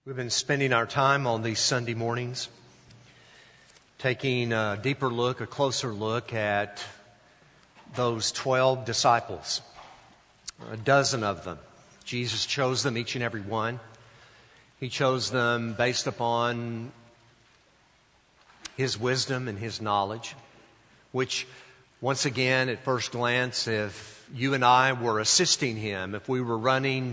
We've been spending our time on these Sunday mornings taking a deeper look, a closer look at those 12 disciples, a dozen of them. Jesus chose them, each and every one. He chose them based upon His wisdom and His knowledge, which, once again, at first glance, if you and I were assisting Him, if we were running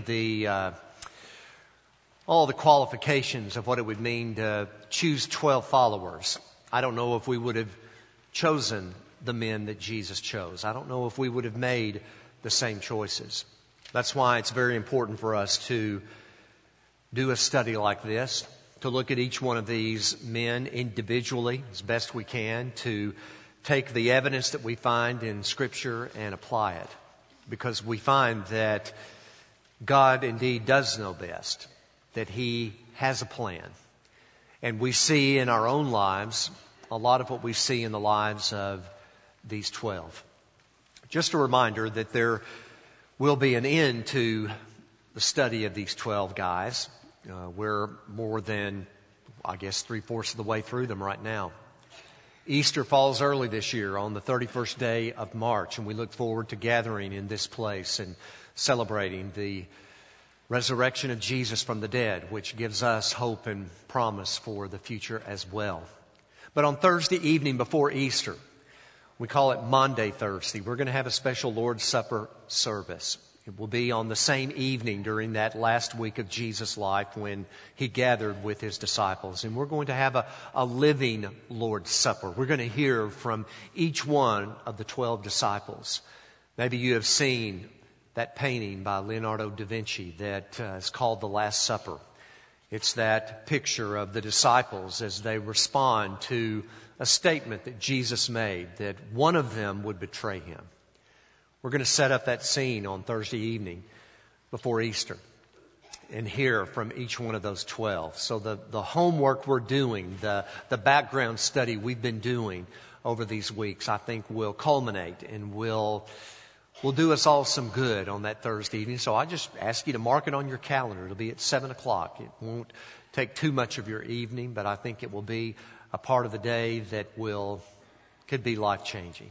all the qualifications of what it would mean to choose 12 followers, I don't know if we would have chosen the men that Jesus chose. I don't know if we would have made the same choices. That's why it's very important for us to do a study like this, to look at each one of these men individually as best we can, to take the evidence that we find in Scripture and apply it. Because we find that God indeed does know best, that He has a plan. And we see in our own lives a lot of what we see in the lives of these 12. Just a reminder that there will be an end to the study of these 12 guys. We're more than, 3/4 of the way through them right now. Easter falls early this year on the 31st day of March, and we look forward to gathering in this place and celebrating the resurrection of Jesus from the dead, which gives us hope and promise for the future as well. But on Thursday evening before Easter, we call it Maundy Thursday, we're going to have a special Lord's Supper service. It will be on the same evening during that last week of Jesus' life when He gathered with His disciples. And we're going to have a living Lord's Supper. We're going to hear from each one of the 12 disciples. Maybe you have seen that painting by Leonardo da Vinci that is called The Last Supper. It's that picture of the disciples as they respond to a statement that Jesus made, that one of them would betray Him. We're going to set up that scene on Thursday evening before Easter and hear from each one of those 12. So the homework we're doing, the background study we've been doing over these weeks, I think will culminate and will do us all some good on that Thursday evening. So I just ask you to mark it on your calendar. It'll be at 7 o'clock. It won't take too much of your evening, but I think it will be a part of the day that could be life-changing.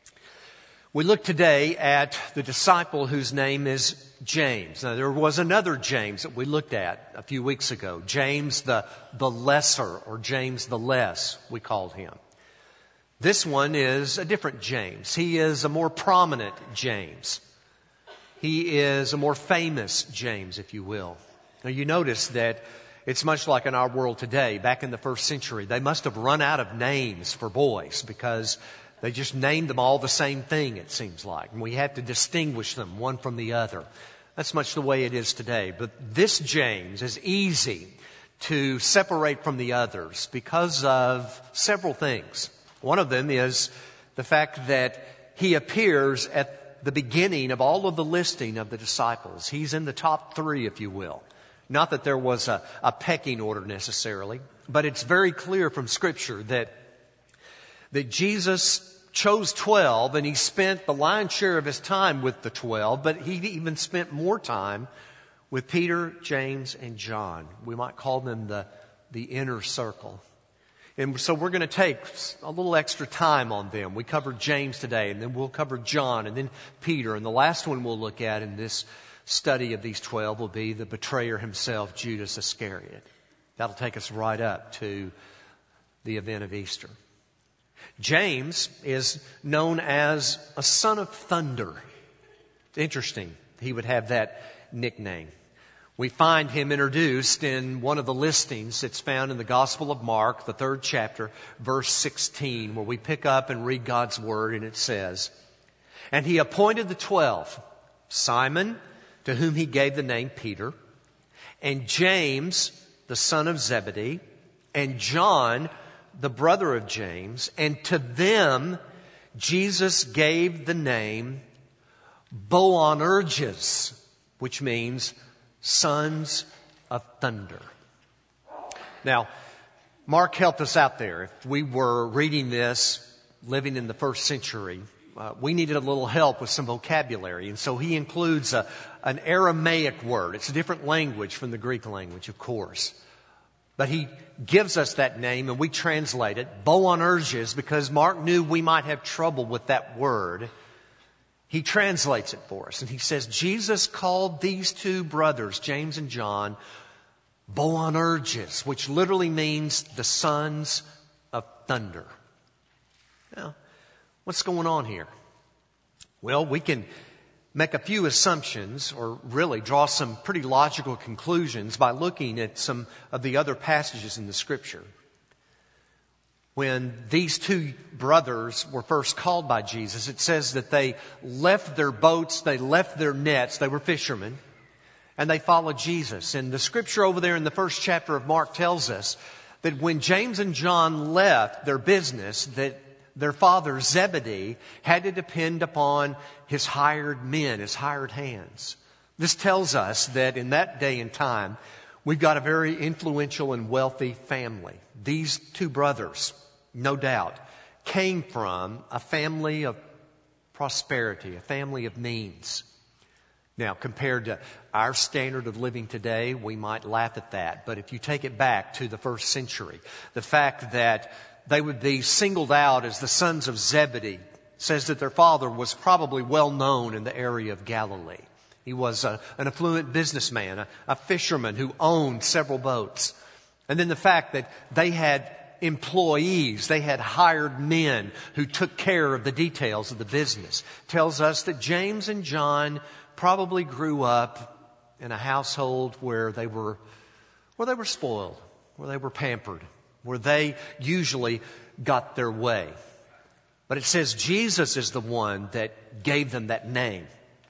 We look today at the disciple whose name is James. Now, there was another James that we looked at a few weeks ago. James the Lesser, or James the Less, we called him. This one is a different James. He is a more prominent James. He is a more famous James, if you will. Now, you notice that it's much like in our world today. Back in the first century, they must have run out of names for boys because they just named them all the same thing, it seems like. And we had to distinguish them one from the other. That's much the way it is today. But this James is easy to separate from the others because of several things. One of them is the fact that he appears at the beginning of all of the listing of the disciples. He's in the top 3, if you will. Not that there was a pecking order necessarily, but it's very clear from Scripture that Jesus chose 12 and He spent the lion's share of His time with the 12, but He even spent more time with Peter, James, and John. We might call them the inner circle. And so we're going to take a little extra time on them. We covered James today, and then we'll cover John, and then Peter. And the last one we'll look at in this study of these 12 will be the betrayer himself, Judas Iscariot. That'll take us right up to the event of Easter. James is known as a son of thunder. It's interesting he would have that nickname. We find him introduced in one of the listings that's found in the Gospel of Mark, the 3rd chapter, verse 16, where we pick up and read God's Word, and it says, "And He appointed the 12, Simon, to whom He gave the name Peter, and James, the son of Zebedee, and John, the brother of James, and to them Jesus gave the name Boanerges," which means sons of thunder. Now, Mark helped us out there. If we were reading this, living in the first century, we needed a little help with some vocabulary. And so he includes an Aramaic word. It's a different language from the Greek language, of course. But he gives us that name and we translate it, Boanerges, because Mark knew we might have trouble with that word. He translates it for us and he says, Jesus called these two brothers, James and John, Boanerges, which literally means the sons of thunder. Now, what's going on here? Well, we can make a few assumptions or really draw some pretty logical conclusions by looking at some of the other passages in the Scripture. When these two brothers were first called by Jesus, it says that they left their boats, they left their nets, they were fishermen, and they followed Jesus. And the Scripture over there in the first chapter of Mark tells us that when James and John left their business, that their father Zebedee had to depend upon his hired men, his hired hands. This tells us that in that day and time, we've got a very influential and wealthy family. These two brothers, no doubt, came from a family of prosperity, a family of means. Now, compared to our standard of living today, we might laugh at that. But if you take it back to the first century, the fact that they would be singled out as the sons of Zebedee says that their father was probably well known in the area of Galilee. He was an affluent businessman, a fisherman who owned several boats. And then the fact that they had employees, they had hired men who took care of the details of the business, tells us that James and John probably grew up in a household where they were spoiled, where they were pampered, where they usually got their way. But it says Jesus is the one that gave them that name,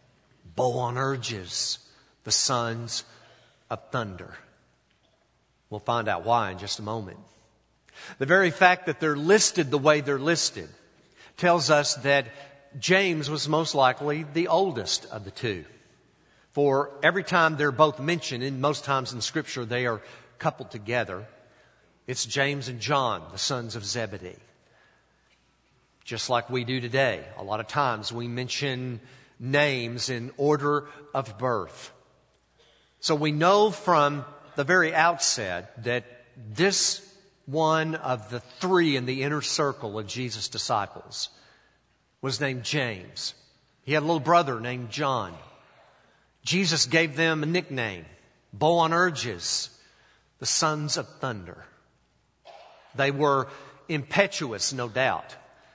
Boanerges, the sons of thunder. We'll find out why in just a moment. The very fact that they're listed the way they're listed tells us that James was most likely the oldest of the two. For every time they're both mentioned, and most times in Scripture they are coupled together, it's James and John, the sons of Zebedee. Just like we do today. A lot of times we mention names in order of birth. So we know from the very outset that this one of the three in the inner circle of Jesus' disciples was named James. He had a little brother named John. Jesus gave them a nickname, Boanerges, the sons of thunder. They were impetuous, no doubt.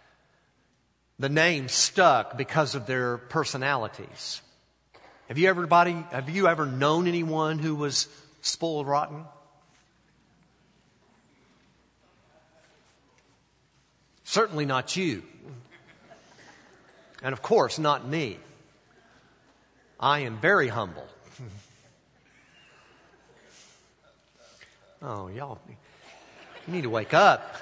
The name stuck because of their personalities. Have you ever known anyone who was spoiled rotten? Certainly not you. And of course, not me. I am very humble. Oh, y'all, you need to wake up.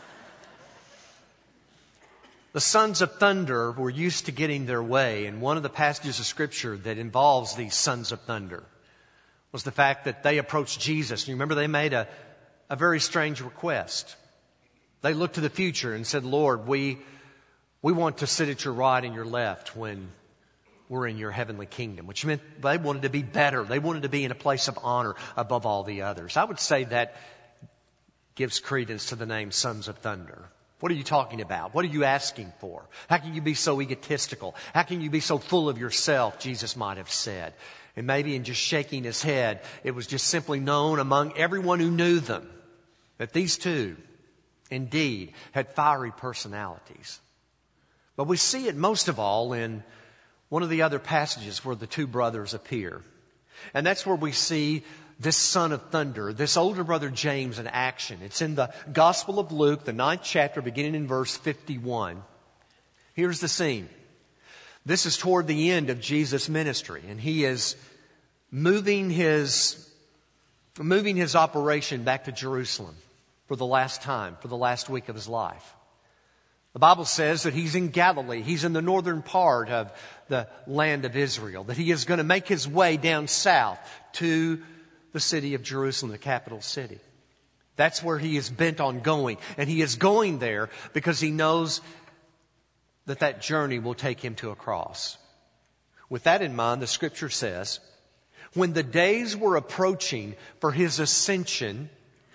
The sons of thunder were used to getting their way, and one of the passages of Scripture that involves these sons of thunder was the fact that they approached Jesus. And you remember they made a very strange request. They looked to the future and said, Lord, we want to sit at your right and your left when we're in your heavenly kingdom, which meant they wanted to be better. They wanted to be in a place of honor above all the others. I would say that gives credence to the name Sons of Thunder. What are you talking about? What are you asking for? How can you be so egotistical? How can you be so full of yourself, Jesus might have said. And maybe in just shaking his head, it was just simply known among everyone who knew them that these two, indeed, had fiery personalities. But we see it most of all in one of the other passages where the two brothers appear. And that's where we see this son of thunder, this older brother James in action. It's in the Gospel of Luke, the 9th chapter, beginning in verse 51. Here's the scene. This is toward the end of Jesus' ministry, and he is moving his operation back to Jerusalem for the last time, for the last week of his life. The Bible says that he's in Galilee. He's in the northern part of the land of Israel, that he is going to make his way down south to the city of Jerusalem, the capital city. That's where he is bent on going. And he is going there because he knows that that journey will take him to a cross. With that in mind, the Scripture says, when the days were approaching for his ascension,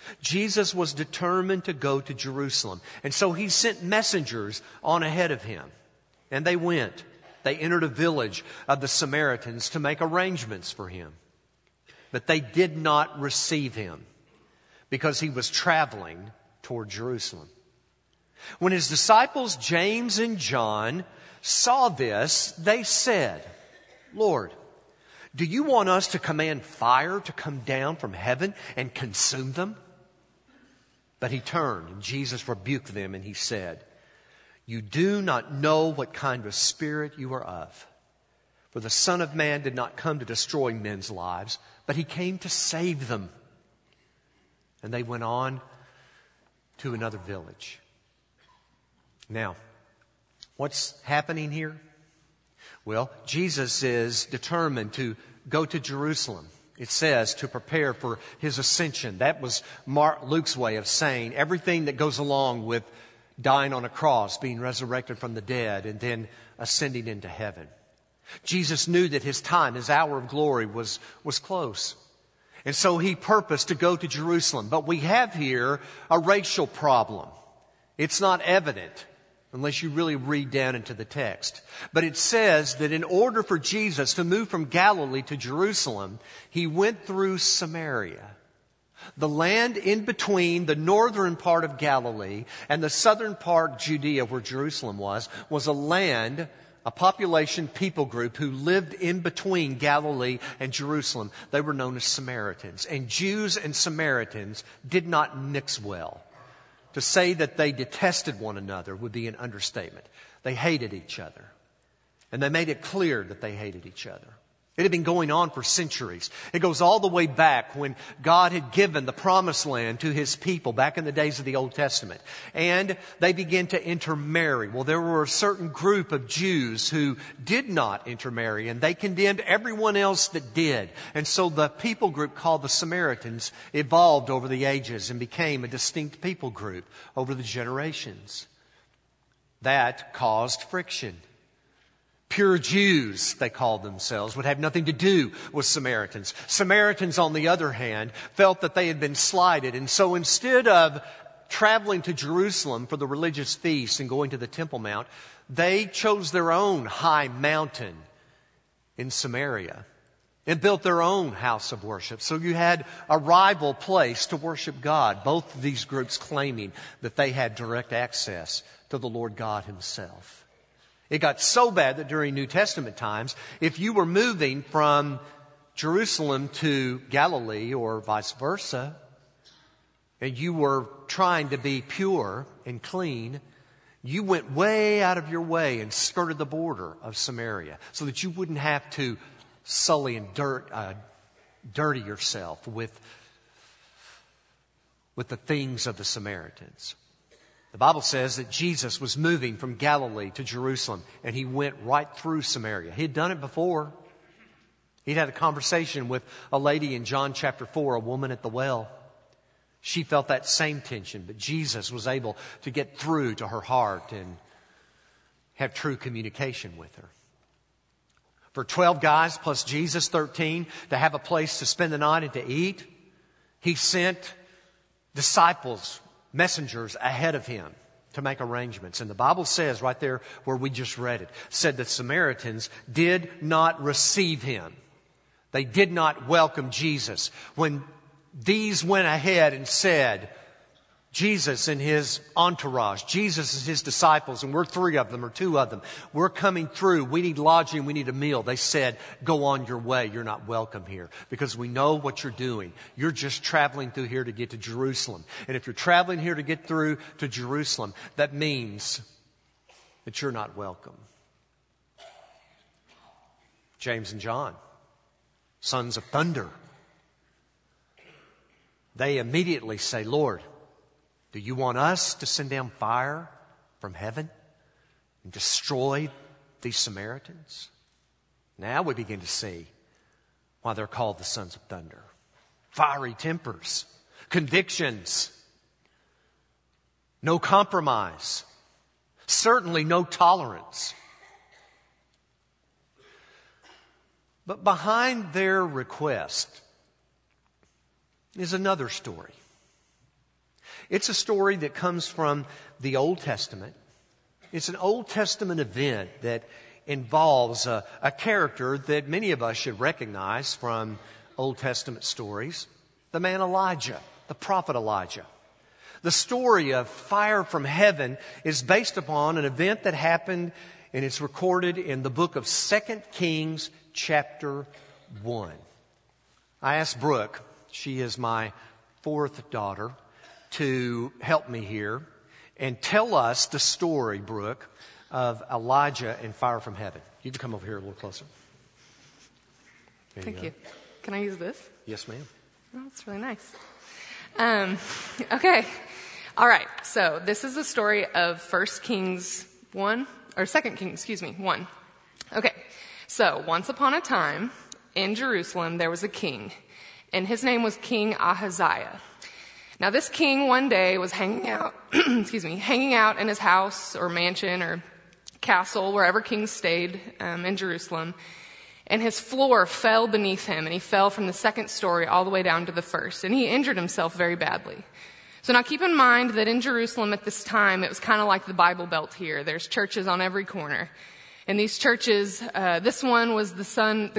Jesus was determined to go to Jerusalem. And so he sent messengers on ahead of him. And they went. They entered a village of the Samaritans to make arrangements for him. But they did not receive him because he was traveling toward Jerusalem. When his disciples James and John saw this, they said, "Lord, do you want us to command fire to come down from heaven and consume them?" But he turned and Jesus rebuked them and he said, "You do not know what kind of spirit you are of. For the Son of Man did not come to destroy men's lives, but he came to save them." And they went on to another village. Now, what's happening here? Well, Jesus is determined to go to Jerusalem. It says to prepare for his ascension. That was Luke's way of saying everything that goes along with dying on a cross, being resurrected from the dead, and then ascending into heaven. Jesus knew that his time, his hour of glory was close. And so he purposed to go to Jerusalem. But we have here a racial problem. It's not evident unless you really read down into the text. But it says that in order for Jesus to move from Galilee to Jerusalem, he went through Samaria. The land in between the northern part of Galilee and the southern part, Judea, where Jerusalem was a land, a population, people group who lived in between Galilee and Jerusalem. They were known as Samaritans. And Jews and Samaritans did not mix well. To say that they detested one another would be an understatement. They hated each other. And they made it clear that they hated each other. It had been going on for centuries. It goes all the way back when God had given the promised land to his people back in the days of the Old Testament. And they began to intermarry. Well, there were a certain group of Jews who did not intermarry, and they condemned everyone else that did. And so the people group called the Samaritans evolved over the ages and became a distinct people group over the generations. That caused friction. Pure Jews, they called themselves, would have nothing to do with Samaritans. Samaritans, on the other hand, felt that they had been slighted. And so instead of traveling to Jerusalem for the religious feast and going to the Temple Mount, they chose their own high mountain in Samaria and built their own house of worship. So you had a rival place to worship God, both of these groups claiming that they had direct access to the Lord God himself. It got so bad that during New Testament times, if you were moving from Jerusalem to Galilee or vice versa, and you were trying to be pure and clean, you went way out of your way and skirted the border of Samaria so that you wouldn't have to sully and dirty yourself with the things of the Samaritans. The Bible says that Jesus was moving from Galilee to Jerusalem, and he went right through Samaria. He had done it before. He'd had a conversation with a lady in John chapter 4, a woman at the well. She felt that same tension, but Jesus was able to get through to her heart and have true communication with her. For 12 guys plus Jesus, 13, to have a place to spend the night and to eat, he sent disciples, messengers ahead of him to make arrangements. And the Bible says right there where we just read it, said that Samaritans did not receive him. They did not welcome Jesus. When these went ahead and said, Jesus and his entourage, Jesus and his disciples, and we're 3 of them or 2 of them, we're coming through, we need lodging, we need a meal. They said, go on your way, you're not welcome here because we know what you're doing. You're just traveling through here to get to Jerusalem. And if you're traveling here to get through to Jerusalem, that means that you're not welcome. James and John, sons of thunder, they immediately say, Lord, do you want us to send down fire from heaven and destroy these Samaritans? Now we begin to see why they're called the sons of thunder. Fiery tempers, convictions, no compromise, certainly no tolerance. But behind their request is another story. It's a story that comes from the Old Testament. It's an Old Testament event that involves a character that many of us should recognize from Old Testament stories, the man Elijah, the prophet Elijah. The story of fire from heaven is based upon an event that happened, and it's recorded in the book of 2 Kings chapter 1. I asked Brooke, she is my fourth daughter, to help me here and tell us the story, Brooke, of Elijah and fire from heaven. You can come over here a little closer. Thank you. Can I use this? Yes, ma'am. Oh, that's really nice. Okay. All right. So this is the story of 2 Kings 1. Okay. So once upon a time in Jerusalem, there was a king, and his name was King Ahaziah. Now this king one day was hanging out in his house or mansion or castle, wherever kings stayed in Jerusalem, and his floor fell beneath him, and he fell from the second story all the way down to the first, and he injured himself very badly. So now keep in mind that in Jerusalem at this time, it was kind of like the Bible Belt here. There's churches on every corner. And these churches, this one was the sun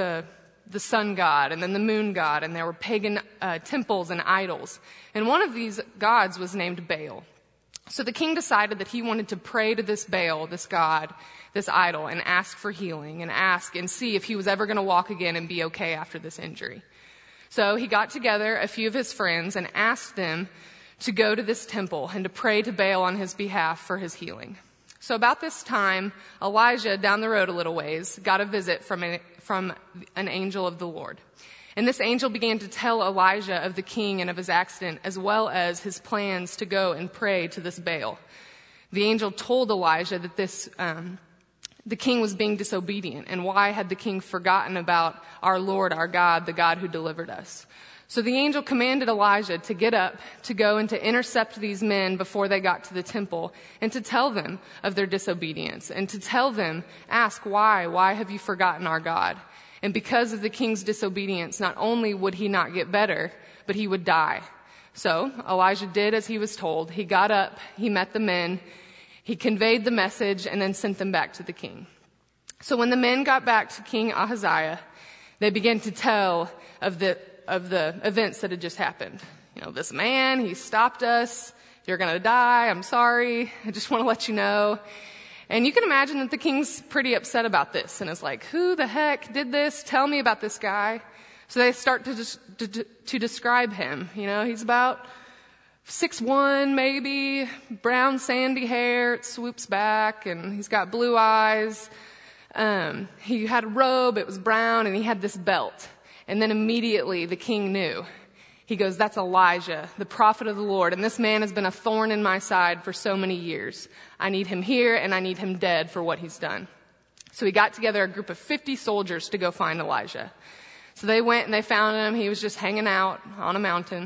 god, and then the moon god, and there were pagan temples and idols. And one of these gods was named Baal. So the king decided that he wanted to pray to this Baal, this god, this idol, and ask for healing, and see if he was ever going to walk again and be okay after this injury. So he got together a few of his friends and asked them to go to this temple and to pray to Baal on his behalf for his healing. So about this time, Elijah, down the road a little ways, got a visit from an angel of the Lord. And this angel began to tell Elijah of the king and of his accident, as well as his plans to go and pray to this Baal. The angel told Elijah that the king was being disobedient, and why had the king forgotten about our Lord, our God, the God who delivered us. So the angel commanded Elijah to get up, to go and to intercept these men before they got to the temple, and to tell them of their disobedience, and to tell them, ask why have you forgotten our God? And because of the king's disobedience, not only would he not get better, but he would die. So Elijah did as he was told. He got up, he met the men, he conveyed the message, and then sent them back to the king. So when the men got back to King Ahaziah, they began to tell of the events that had just happened. You know, this man, he stopped us. You're going to die. I'm sorry. I just want to let you know. And you can imagine that the king's pretty upset about this and is like, who the heck did this? Tell me about this guy. So they start to describe him. You know, he's about 6'1", maybe, brown sandy hair. It swoops back, and he's got blue eyes. He had a robe. It was brown, and he had this belt. And then immediately the king knew. He goes, that's Elijah, the prophet of the Lord, and this man has been a thorn in my side for so many years. I need him here, and I need him dead for what he's done. So he got together a group of 50 soldiers to go find Elijah. So they went and they found him. He was just hanging out on a mountain.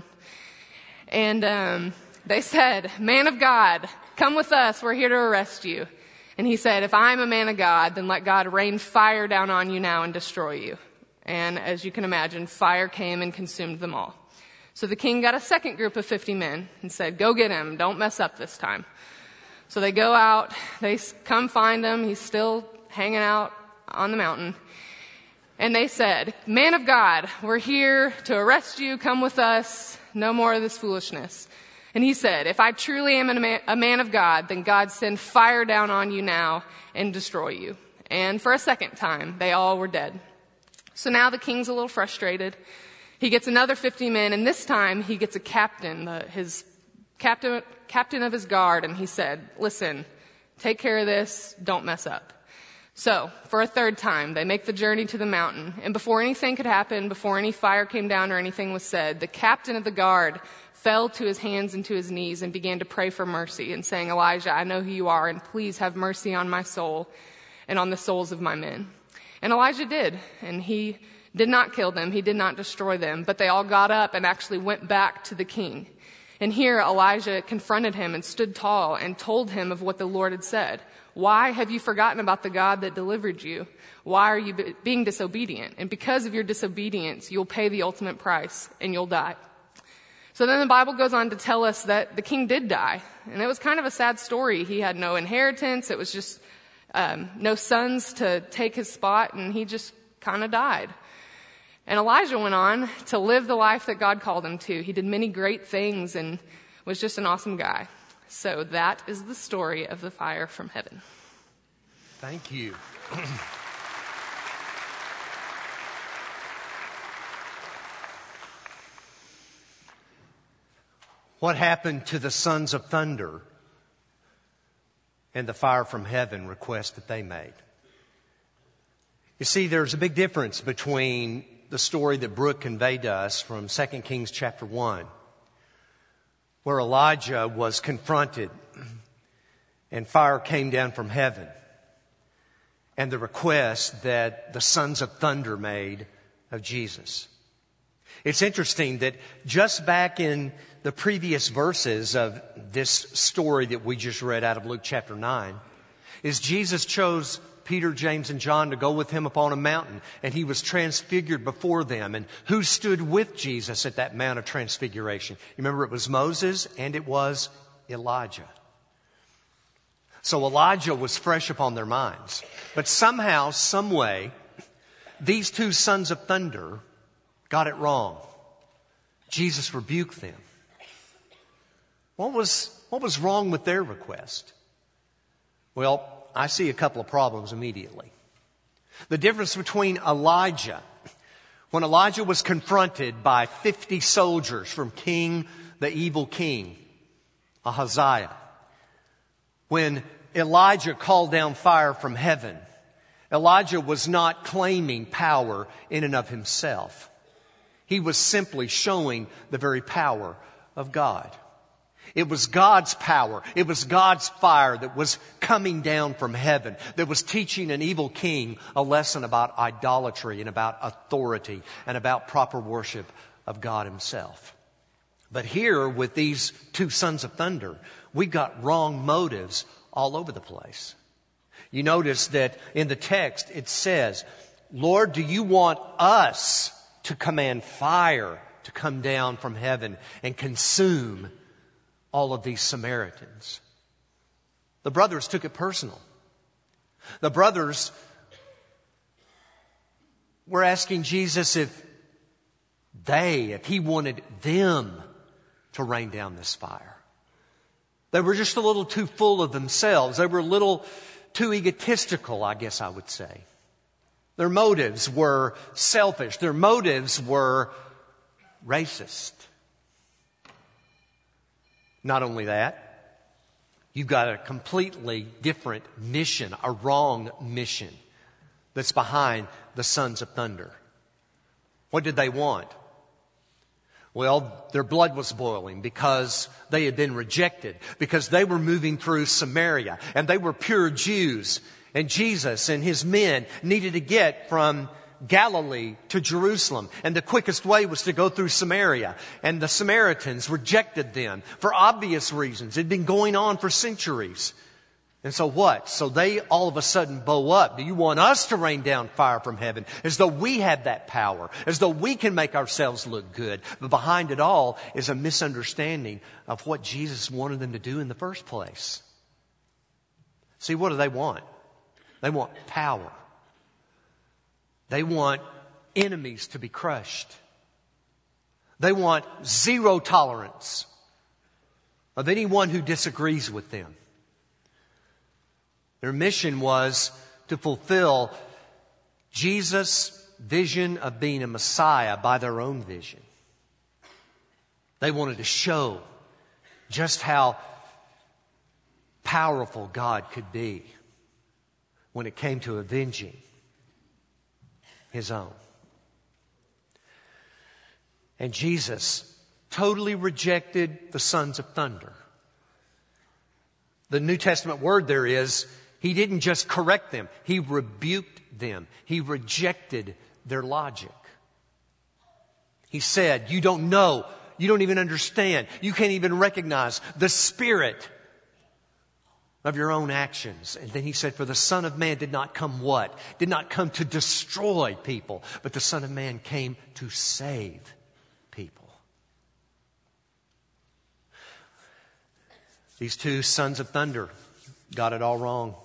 And they said, man of God, come with us. We're here to arrest you. And he said, if I'm a man of God, then let God rain fire down on you now and destroy you. And as you can imagine, fire came and consumed them all. So the king got a second group of 50 men and said, go get him. Don't mess up this time. So they go out. They come find him. He's still hanging out on the mountain. And they said, man of God, we're here to arrest you. Come with us. No more of this foolishness. And he said, if I truly am a man of God, then God send fire down on you now and destroy you. And for a second time, they all were dead. So now the king's a little frustrated. He gets another 50 men, and this time he gets a captain, his captain of his guard, and he said, listen, take care of this, don't mess up. So, for a third time, they make the journey to the mountain, and before anything could happen, before any fire came down or anything was said, the captain of the guard fell to his hands and to his knees and began to pray for mercy and saying, Elijah, I know who you are, and please have mercy on my soul and on the souls of my men. And Elijah did, and he did not kill them, he did not destroy them, but they all got up and actually went back to the king. And here Elijah confronted him and stood tall and told him of what the Lord had said. Why have you forgotten about the God that delivered you? Why are you being disobedient? And because of your disobedience, you'll pay the ultimate price and you'll die. So then the Bible goes on to tell us that the king did die. And it was kind of a sad story. He had no inheritance. It was just no sons to take his spot, and he just kind of died. And Elijah went on to live the life that God called him to. He did many great things and was just an awesome guy. So that is the story of the fire from heaven. Thank you. What happened to the sons of thunder and the fire from heaven request that they made? You see, there's a big difference between the story that Brooke conveyed to us from 2 Kings chapter 1, where Elijah was confronted and fire came down from heaven, and the request that the sons of thunder made of Jesus. It's interesting that just back in the previous verses of this story that we just read out of Luke chapter 9, is Jesus chose Peter, James, and John to go with him upon a mountain, and he was transfigured before them. And who stood with Jesus at that Mount of Transfiguration? You remember, it was Moses and it was Elijah. So Elijah was fresh upon their minds. But somehow, some way, these two sons of thunder got it wrong. Jesus rebuked them. What was wrong with their request? Well, I see a couple of problems immediately. The difference between Elijah, when Elijah was confronted by 50 soldiers from the evil king, Ahaziah, when Elijah called down fire from heaven, Elijah was not claiming power in and of himself. He was simply showing the very power of God. It was God's power. It was God's fire that was coming down from heaven, that was teaching an evil king a lesson about idolatry and about authority and about proper worship of God himself. But here, with these two sons of thunder, we've got wrong motives all over the place. You notice that in the text it says, Lord, do you want us to command fire to come down from heaven and consume all of these Samaritans? The brothers took it personal. The brothers were asking Jesus if he wanted them to rain down this fire. They were just a little too full of themselves. They were a little too egotistical, I guess I would say. Their motives were selfish. Their motives were racist. Not only that, you've got a completely different mission, a wrong mission that's behind the sons of thunder. What did they want? Well, their blood was boiling because they had been rejected, because they were moving through Samaria and they were pure Jews. And Jesus and his men needed to get from Galilee to Jerusalem. And the quickest way was to go through Samaria. And the Samaritans rejected them for obvious reasons. It had been going on for centuries. And so what? So they all of a sudden bow up. Do you want us to rain down fire from heaven? As though we have that power. As though we can make ourselves look good. But behind it all is a misunderstanding of what Jesus wanted them to do in the first place. See, what do they want? They want power. They want enemies to be crushed. They want zero tolerance of anyone who disagrees with them. Their mission was to fulfill Jesus' vision of being a Messiah by their own vision. They wanted to show just how powerful God could be when it came to avenging his own. And Jesus totally rejected the sons of thunder. The New Testament word there is, he didn't just correct them, he rebuked them. He rejected their logic. He said, you don't know, you don't even understand, you can't even recognize the spirit of your own actions. And then he said, for the Son of Man did not come what? Did not come to destroy people, but the Son of Man came to save people. These two sons of thunder got it all wrong.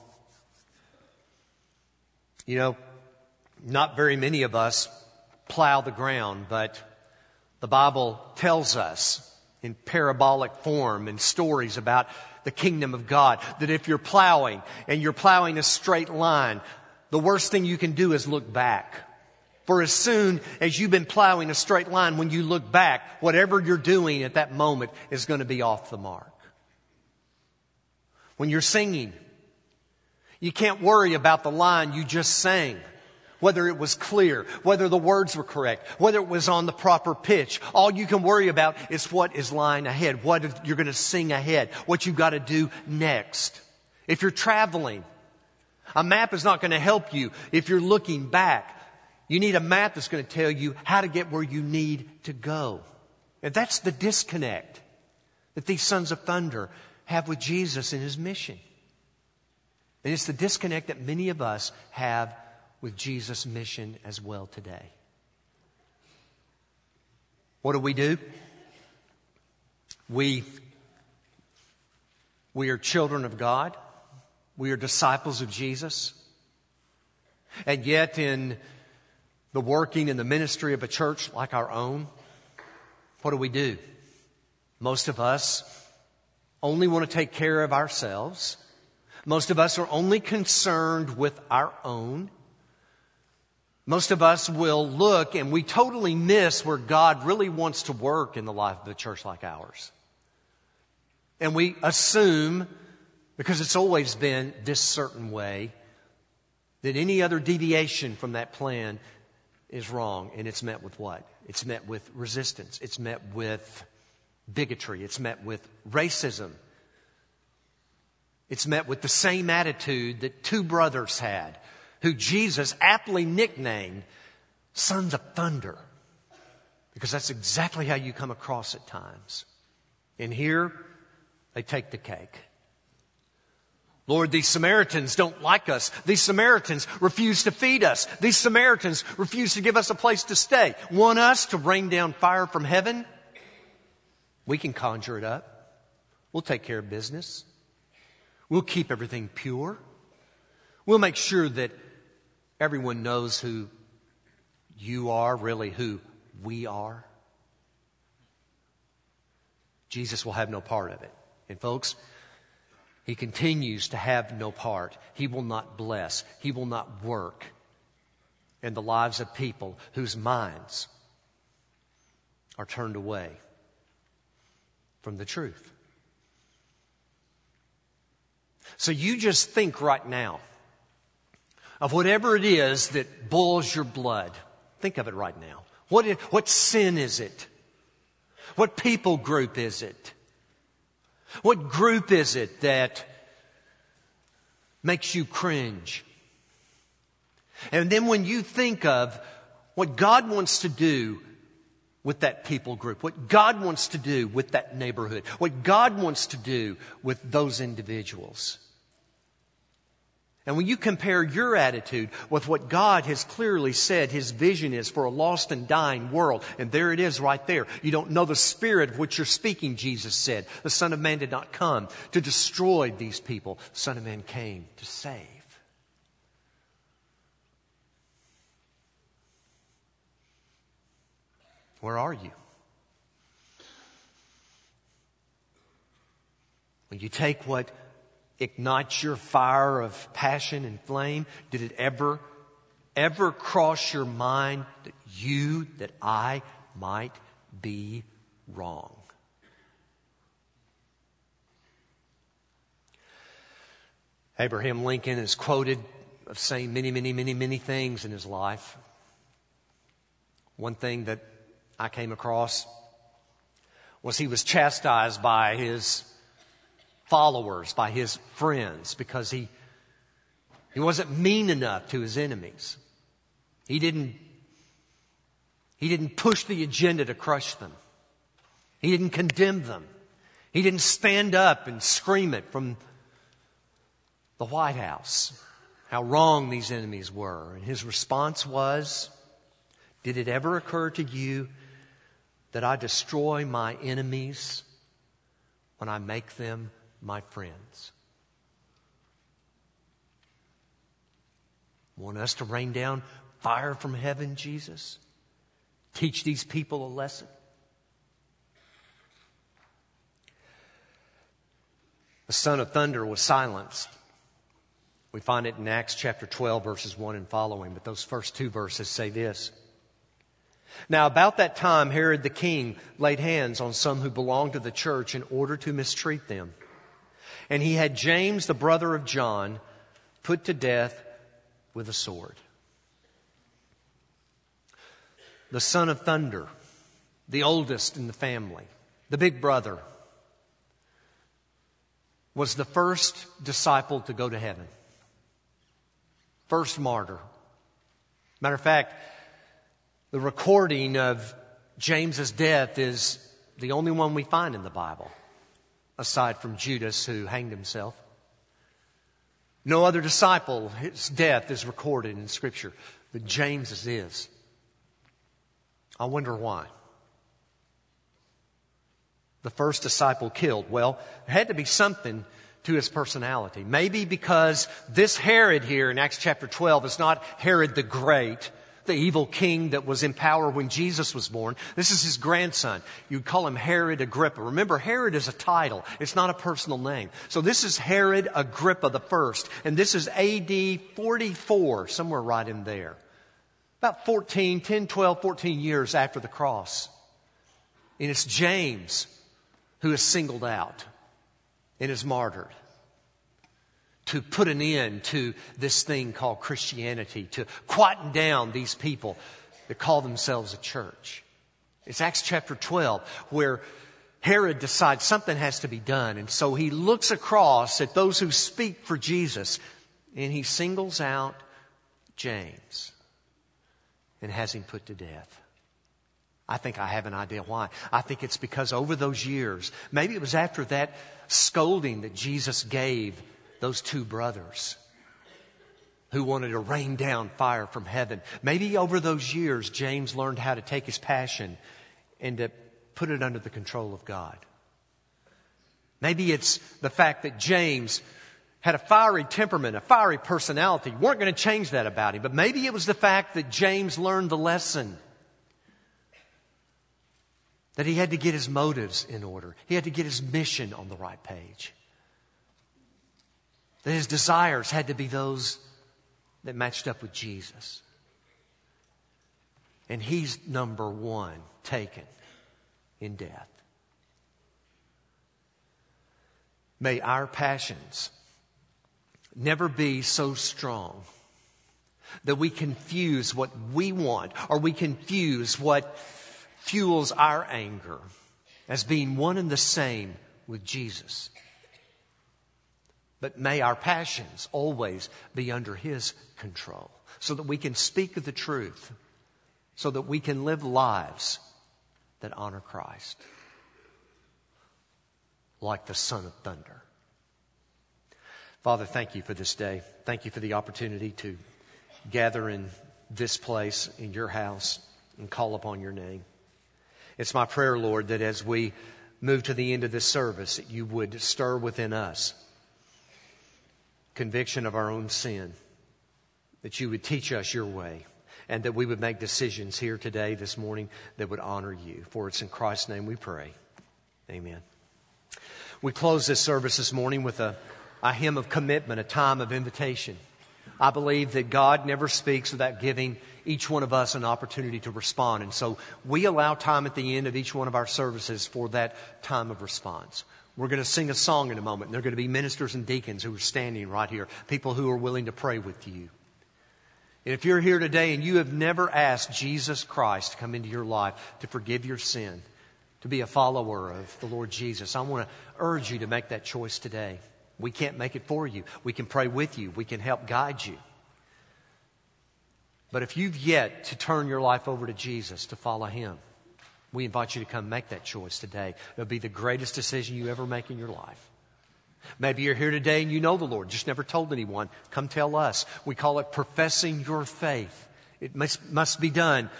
You know, not very many of us plow the ground, but the Bible tells us in parabolic form and stories about the kingdom of God that if you're plowing and you're plowing a straight line, the worst thing you can do is look back. For as soon as you've been plowing a straight line, when you look back, whatever you're doing at that moment is going to be off the mark. When you're singing, you can't worry about the line you just sang. Whether it was clear, whether the words were correct, whether it was on the proper pitch. All you can worry about is what is lying ahead, what you're going to sing ahead, what you've got to do next. If you're traveling, a map is not going to help you if you're looking back. You need a map that's going to tell you how to get where you need to go. And that's the disconnect that these sons of thunder have with Jesus and His mission. And it's the disconnect that many of us have with Jesus' mission as well today. What do? We are children of God. We are disciples of Jesus. And yet in the working and the ministry of a church like our own, what do? Most of us only want to take care of ourselves. Most of us are only concerned with our own. Most of us will look and we totally miss where God really wants to work in the life of a church like ours. And we assume, because it's always been this certain way, that any other deviation from that plan is wrong. And it's met with what? It's met with resistance. It's met with bigotry. It's met with racism. It's met with the same attitude that two brothers had, who Jesus aptly nicknamed sons of thunder, because that's exactly how you come across at times. And here, they take the cake. Lord, these Samaritans don't like us. These Samaritans refuse to feed us. These Samaritans refuse to give us a place to stay. Want us to rain down fire from heaven? We can conjure it up. We'll take care of business. We'll keep everything pure. We'll make sure that everyone knows who you are, really who we are. Jesus will have no part of it. And folks, He continues to have no part. He will not bless. He will not work in the lives of people whose minds are turned away from the truth. So you just think right now of whatever it is that boils your blood. Think of it right now. What sin is it? What people group is it? What group is it that makes you cringe? And then when you think of what God wants to do with that people group, what God wants to do with that neighborhood, what God wants to do with those individuals, and when you compare your attitude with what God has clearly said His vision is for a lost and dying world, and there it is right there. You don't know the spirit of which you're speaking, Jesus said. The Son of Man did not come to destroy these people. The Son of Man came to save. Where are you? When you take what ignites your fire of passion and flame, did it ever cross your mind that I might be wrong? Abraham Lincoln is quoted of saying many things in his life. One thing that I came across was he was chastised by his followers, by his friends, because he wasn't mean enough to his enemies. He didn't push the agenda to crush them. He didn't condemn them. He didn't stand up and scream it from the White House how wrong these enemies were. And his response was, did it ever occur to you that I destroy my enemies when I make them my friends. Want us to rain down fire from heaven, Jesus? Teach these people a lesson? The son of thunder was silenced. We find it in Acts chapter 12, verses 1 and following, but those first two verses say this. Now, about that time, Herod the king laid hands on some who belonged to the church in order to mistreat them. And he had James, the brother of John, put to death with a sword. The son of thunder, the oldest in the family, the big brother, was the first disciple to go to heaven. First martyr. Matter of fact, the recording of James's death is the only one we find in the Bible, aside from Judas, who hanged himself. No other disciple, his death is recorded in Scripture, but James's is. I wonder why. The first disciple killed. Well, there had to be something to his personality. Maybe because this Herod here in Acts chapter 12 is not Herod the Great, the evil king that was in power when Jesus was born. This is his grandson. You'd call him Herod Agrippa. Remember, Herod is a title. It's not a personal name. So this is Herod Agrippa the first. And this is AD 44, somewhere right in there. About 10, 12, 14 years after the cross. And it's James who is singled out and is martyred to put an end to this thing called Christianity, to quieten down these people that call themselves a church. It's Acts chapter 12 where Herod decides something has to be done. And so he looks across at those who speak for Jesus and he singles out James and has him put to death. I think I have an idea why. I think it's because over those years, maybe it was after that scolding that Jesus gave those two brothers who wanted to rain down fire from heaven. Maybe over those years, James learned how to take his passion and to put it under the control of God. Maybe it's the fact that James had a fiery temperament, a fiery personality. You weren't going to change that about him. But maybe it was the fact that James learned the lesson. That he had to get his motives in order. He had to get his mission on the right page. That his desires had to be those that matched up with Jesus. And he's number one, taken in death. May our passions never be so strong that we confuse what we want, or we confuse what fuels our anger as being one and the same with Jesus. But may our passions always be under His control so that we can speak the truth, so that we can live lives that honor Christ, like the Son of Thunder. Father, thank you for this day. Thank you for the opportunity to gather in this place, in your house, and call upon your name. It's my prayer, Lord, that as we move to the end of this service, that you would stir within us conviction of our own sin, that you would teach us your way, and that we would make decisions here today, this morning, that would honor you. For it's in Christ's name we pray. Amen. We close this service this morning with a hymn of commitment, a time of invitation. I believe that God never speaks without giving each one of us an opportunity to respond. And so we allow time at the end of each one of our services for that time of response. We're going to sing a song in a moment. And there are going to be ministers and deacons who are standing right here, people who are willing to pray with you. And if you're here today and you have never asked Jesus Christ to come into your life to forgive your sin, to be a follower of the Lord Jesus, I want to urge you to make that choice today. We can't make it for you. We can pray with you. We can help guide you. But if you've yet to turn your life over to Jesus, to follow Him, we invite you to come make that choice today. It'll be the greatest decision you ever make in your life. Maybe you're here today and you know the Lord, just never told anyone. Come tell us. We call it professing your faith. It must be done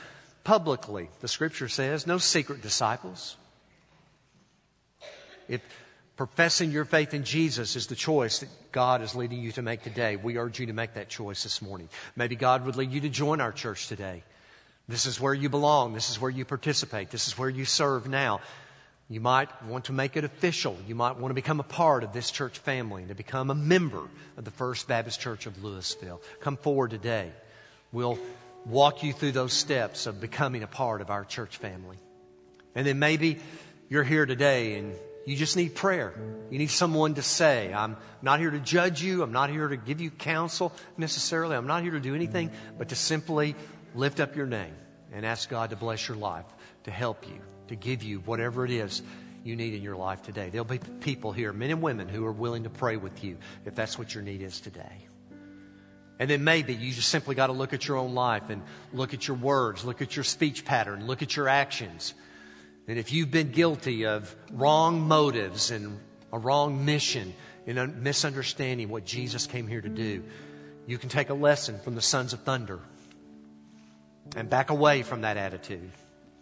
publicly. The Scripture says, no secret disciples. If professing your faith in Jesus is the choice that God is leading you to make today, we urge you to make that choice this morning. Maybe God would lead you to join our church today. This is where you belong. This is where you participate. This is where you serve now. You might want to make it official. You might want to become a part of this church family and to become a member of the First Baptist Church of Louisville. Come forward today. We'll walk you through those steps of becoming a part of our church family. And then maybe you're here today and you just need prayer. You need someone to say, I'm not here to judge you. I'm not here to give you counsel necessarily. I'm not here to do anything but to simply lift up your name and ask God to bless your life, to help you, to give you whatever it is you need in your life today. There'll be people here, men and women, who are willing to pray with you if that's what your need is today. And then maybe you just simply got to look at your own life and look at your words, look at your speech pattern, look at your actions. And if you've been guilty of wrong motives and a wrong mission and misunderstanding what Jesus came here to do, you can take a lesson from the sons of thunder and back away from that attitude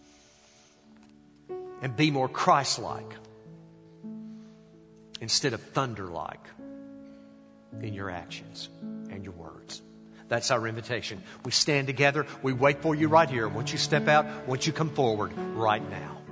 and be more Christ-like instead of thunder-like in your actions and your words. That's our invitation. We stand together. We wait for you right here. Once you step out, once you come forward right now.